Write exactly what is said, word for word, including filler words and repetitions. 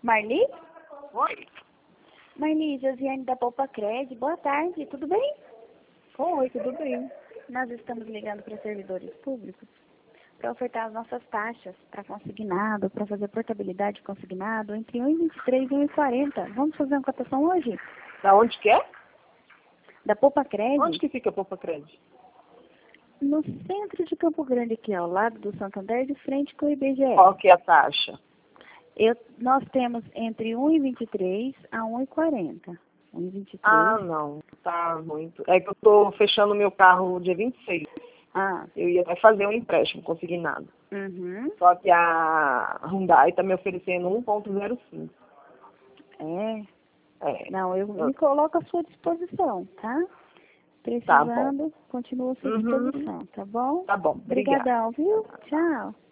Marli? Oi. Marli, Josiane da Poupa Cred, boa tarde, tudo bem? Oi, tudo bem? Nós estamos ligando para servidores públicos para ofertar as nossas taxas para consignado, para fazer portabilidade de consignado entre um e vinte e três e um e quarenta. Vamos fazer uma cotação hoje? Da onde que é? Da Poupa Cred, Onde que fica a Poupa Cred? no centro de Campo Grande, aqui ao lado do Santander, de frente com o I B G E. Qual que é a taxa? Eu, nós temos entre um e vinte e três a um e quarenta. um e vinte e três. Ah, não. Tá muito. É que eu tô fechando meu carro dia vinte e seis. Ah, Eu ia até fazer um empréstimo consignado. uhum. Só que a Hyundai tá me oferecendo um ponto zero cinco. É. É. Não, eu eu- me coloco à sua disposição, tá? Tá bom. Precisando, continuo à sua Uhum. disposição, tá bom? Tá bom. Obrigada. Obrigadão, viu? Tchau.